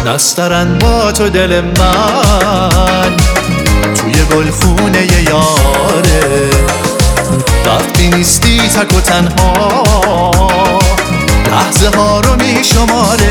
نسترن با تو دل من توی گلخونه یاره، وقتی نیستی تک و تنها لحظه ها رو می شماره.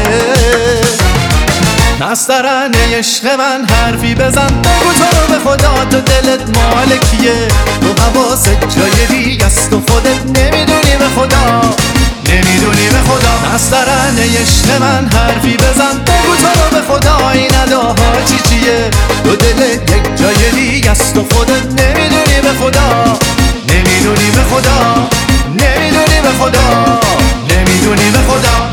نسترن عشق من حرفی بزن، بگو تو رو به خدا تو دلت مال کیه، تو حواست جای دیگه است و خودت نمیدونی به خدا، نمیدونی به خدا. نسترن عشق من حرفی بزن، بگو تو رو به خدا این اداها چیه، تو دلت یک جای دیگه است و خودت نمیدونی به خدا، نمیدونی به خدا، نمیدونی به خدا، نمیدونی به خدا.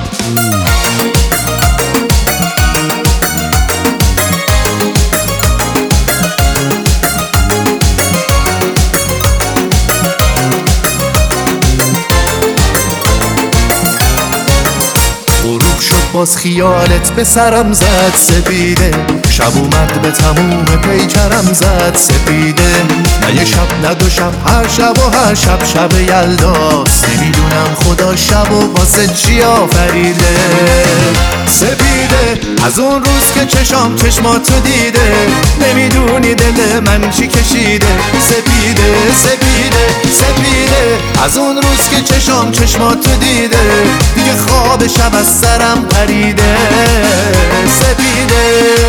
باز خیالت به سرم زد سپیده، شب اومد به تموم پیکرم زد سپیده. نه یه شب نه دو شب، هر شب و هر شب شب یلداست، نمیدونم خدا شب و واسه چی آفریده. سپیده از اون روز که چشام چشماتو دیده، نمیدونی دل من چی کشیده. سپیده سپیده سپیده از اون روز که چشام چشماتو دیده، دیگه خواب شب از سرم پریده. سپیده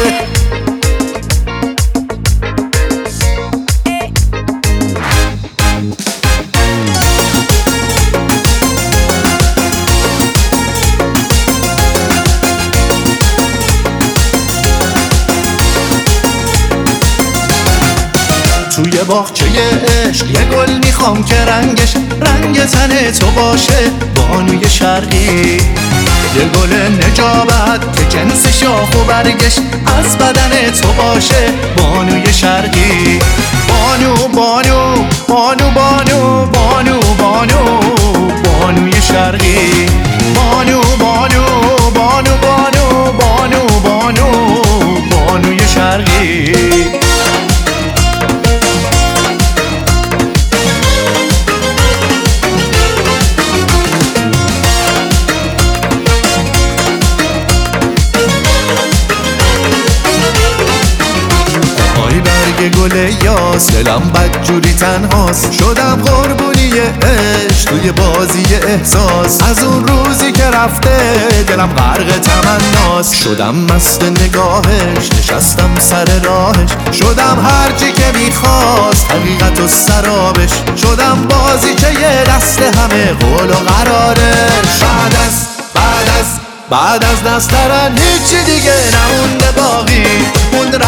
توی باغچه عشق یه گل میخوام که رنگش رنگ تن تو باشه، بانوی شرقی. یه گل نجابت که جنس شاخ و برگش از بدن تو باشه، بانوی شرقی. بانو بانو بانو بانو بانو بانو بانوی شرقی. بانو بانو بانو بانو بانو بانو بانوی شرقی. گل یاس دلم بدجوری تنهاست، شدم قربونی عشق توی بازی احساس. از اون روزی که رفته دلم غرق تمناست، شدم مست نگاهش نشستم سر راهش، شدم هرچی که میخواست حقیقت و سرابش، شدم بازی که یه دست همه قول و قرارش. بعد از نسترن هیچی دیگه نمونده باقی، اون